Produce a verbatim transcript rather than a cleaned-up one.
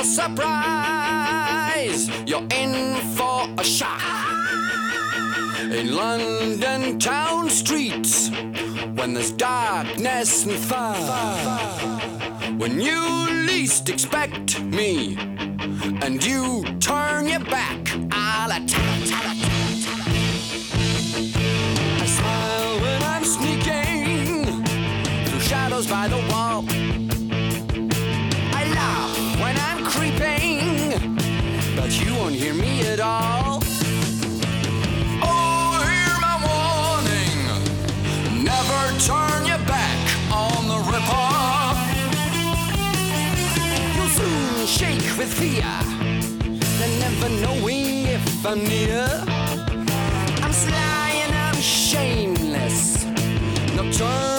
surprise. You're in for a shock. In London town streets, when there's darkness and fire, when you least expect me, and you turn your back, I'll attack. I smile when I'm sneaking through shadows by the wall. I laugh when I'm creeping, but you won't hear me at all. Oh, hear my warning, never turn your back on the rip-off. You'll soon shake with fear, and never knowing if I'm near. I'm sly and I'm shameless, nocturnal.